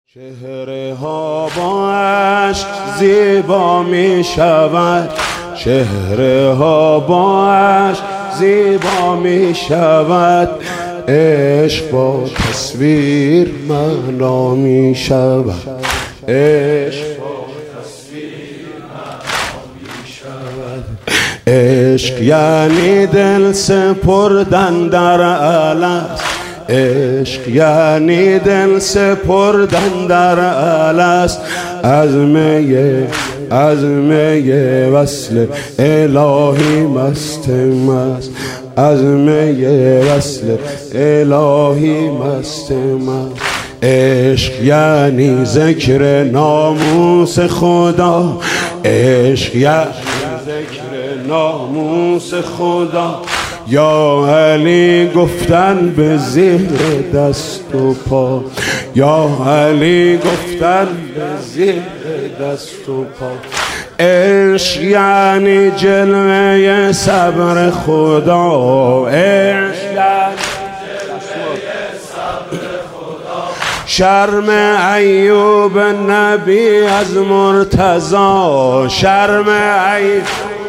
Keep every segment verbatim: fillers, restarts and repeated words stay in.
چهره ها با عشق زیبا می شود، چهره ها با عشق زیبا می شود، عشق با تصویر معنا می شود، عشق با تصویر معنا می شود. عشق یعنی دل سپردن در الست، عشق یعنی دل سپردن در الست، عزم عزم وصل الهی مست مست، عزم وصل الهی مست مست. عشق یعنی ذکر ناموس خدا، عشق یعنی ذکر ناموس خدا، یا علی گفتن به زیر دست و پا، یا علی گفتن به زیر دست و پا. عشق یعنی جلوه صبر خدا، عشق یعنی جلوه صبر خدا، شرم ایوب نبی از مرتضی، شرم ایوب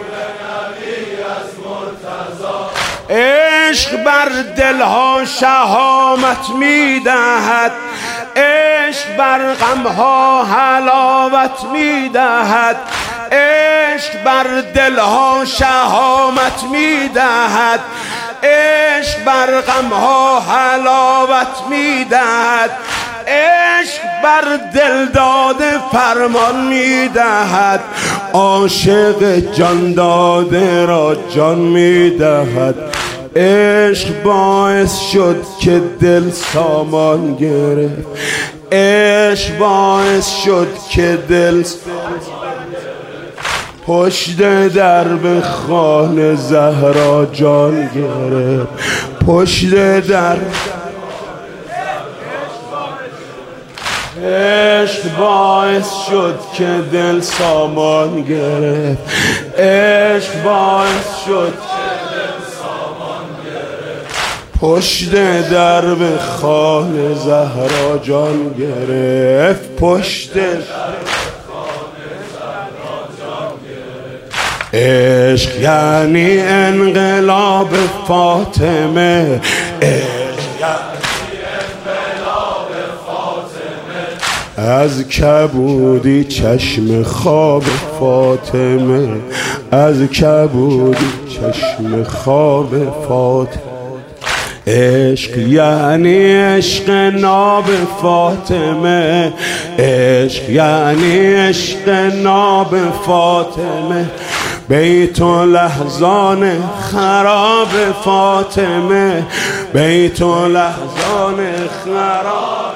عشق بر دلها شهامت میدهد، عشق بر غمها حلاوت میدهد، عشق بر دلها شهامت میدهد، عشق بر غمها حلاوت میدهد، عشق بر دل داده فرمان میدهد، عاشق جان داده را جان میدهد. عشق باعث شد که دل سامان گرفت، عشق باعث شد که دل پشت درب خانه زهرا جان گرفت، پشت در عشق باعث شد که دل سامان گرفت، عشق باعث شد که دل سامان گرفت، پشت درب خانه زهرا جان گرفت، پشت درب خانه زهرا جان گرفت. عشق یعنی انقلاب فاطمه، عشق یعنی از کبودی چشم خواب فاطمه، از کبودی چشم خواب فاطمه. عشق یعنی عشق ناب فاطمه، عشق یعنی عشق ناب فاطمه، بیت و لحظان خراب فاطمه، بیت و لحظان خراب.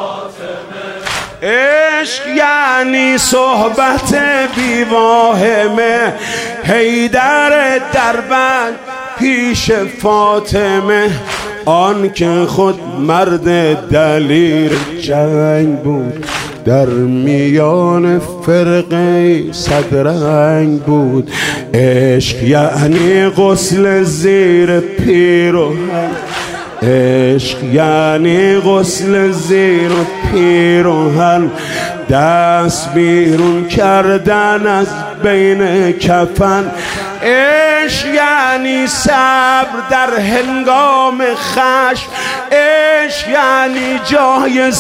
عشق یعنی صحبت بیواهمه، حیدر دربند پیش فاطمه، آن که خود مرد دلیر جنگ بود، در میان فرقه صدرنگ بود. عشق یعنی غسل زیر پیراهن، عشق یعنی غسل زیر و پیراهن، دست بیرون کردن از بین کفن. عشق یعنی صبر در هنگام خشم، عشق یعنی جای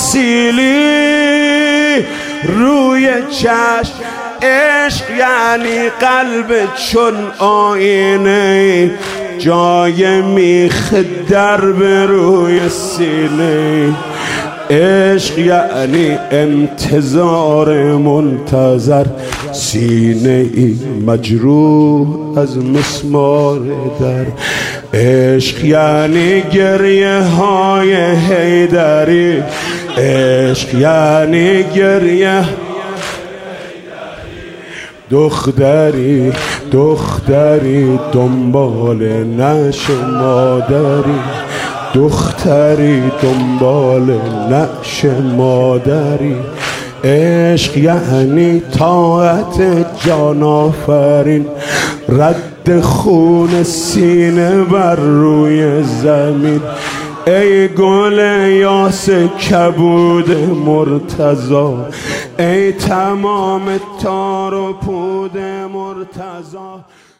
سیلی روی چشم، عشق یعنی قلب چون آینه، جای میخ در به روی سینه. عشق یعنی انتظار منتظر، سینه ای مجروح از مسمار در. عشق یعنی گریه های حیدری، عشق یعنی گریه دختری دختری دنبال نعش مادری، دختری دنبال نعش مادری. عشق یعنی طاعت جان آفرین، رد خون سینه بر روی زمین. ای گل یاس کبود مرتضا، ای تمام تار و پود مرتضا.